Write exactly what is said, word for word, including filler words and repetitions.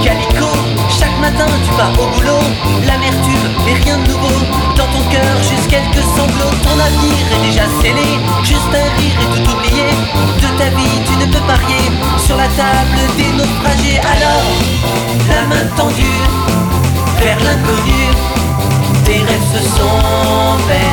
calicot. Chaque matin tu vas au boulot, l'amertume mais rien de nouveau. Dans ton cœur juste quelques sanglots. Ton avenir est déjà scellé, juste un rire et tout oublié. De ta vie tu ne peux parier sur la table des naufragés. Alors, la main tendue vers l'inconnu, tes rêves se sont faits.